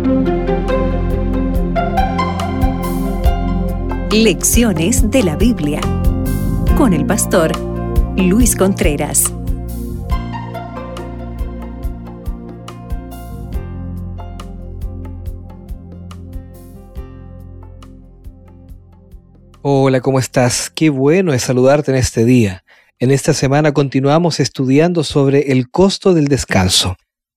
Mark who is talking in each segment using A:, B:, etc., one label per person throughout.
A: Lecciones de la Biblia con el pastor Luis Contreras.
B: Hola, ¿cómo estás? Qué bueno es saludarte en este día. En esta semana continuamos estudiando sobre el costo del descanso.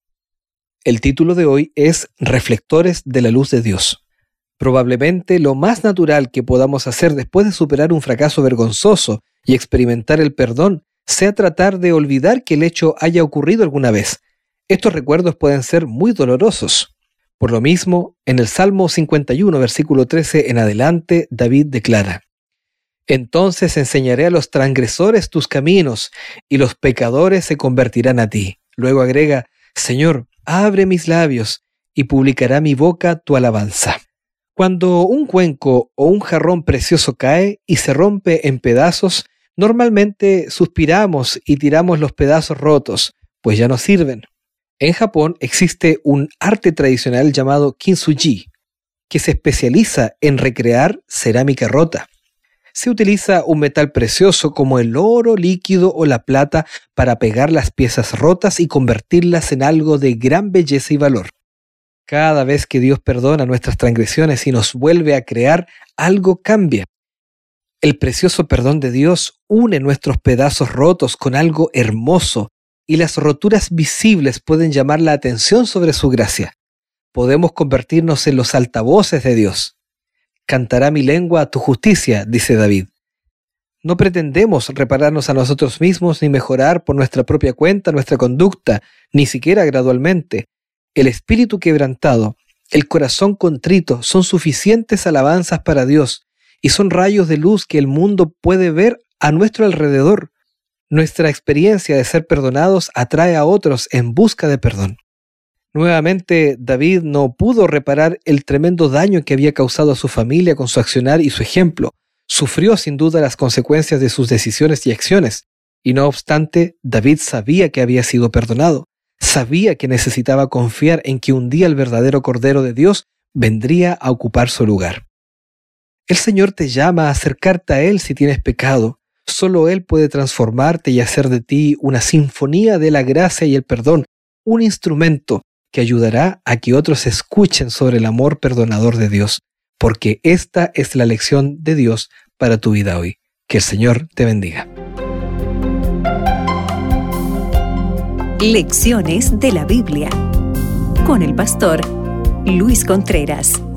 B: El título de hoy es Reflectores de la luz de Dios. Probablemente lo más natural que podamos hacer después de superar un fracaso vergonzoso y experimentar el perdón sea tratar de olvidar que el hecho haya ocurrido alguna vez. Estos recuerdos pueden ser muy dolorosos. Por lo mismo, en el Salmo 51, versículo 13 en adelante, David declara: «Entonces enseñaré a los transgresores tus caminos, y los pecadores se convertirán a ti». Luego agrega: «Señor, abre mis labios, y publicará mi boca tu alabanza». Cuando un cuenco o un jarrón precioso cae y se rompe en pedazos, normalmente suspiramos y tiramos los pedazos rotos, pues ya no sirven. En Japón existe un arte tradicional llamado kintsugi, que se especializa en recrear cerámica rota. Se utiliza un metal precioso como el oro líquido o la plata para pegar las piezas rotas y convertirlas en algo de gran belleza y valor. Cada vez que Dios perdona nuestras transgresiones y nos vuelve a crear, algo cambia. El precioso perdón de Dios une nuestros pedazos rotos con algo hermoso, y las roturas visibles pueden llamar la atención sobre su gracia. Podemos convertirnos en los altavoces de Dios. «Cantará mi lengua a tu justicia», dice David. No pretendemos repararnos a nosotros mismos ni mejorar por nuestra propia cuenta nuestra conducta, ni siquiera gradualmente. El espíritu quebrantado, el corazón contrito son suficientes alabanzas para Dios y son rayos de luz que el mundo puede ver a nuestro alrededor. Nuestra experiencia de ser perdonados atrae a otros en busca de perdón. Nuevamente, David no pudo reparar el tremendo daño que había causado a su familia con su accionar y su ejemplo. Sufrió sin duda las consecuencias de sus decisiones y acciones, y no obstante, David sabía que había sido perdonado. Sabía que necesitaba confiar en que un día el verdadero Cordero de Dios vendría a ocupar su lugar. El Señor te llama a acercarte a Él si tienes pecado. Solo Él puede transformarte y hacer de ti una sinfonía de la gracia y el perdón, un instrumento que ayudará a que otros escuchen sobre el amor perdonador de Dios, porque esta es la lección de Dios para tu vida hoy. Que el Señor te bendiga.
A: Lecciones de la Biblia con el pastor Luis Contreras.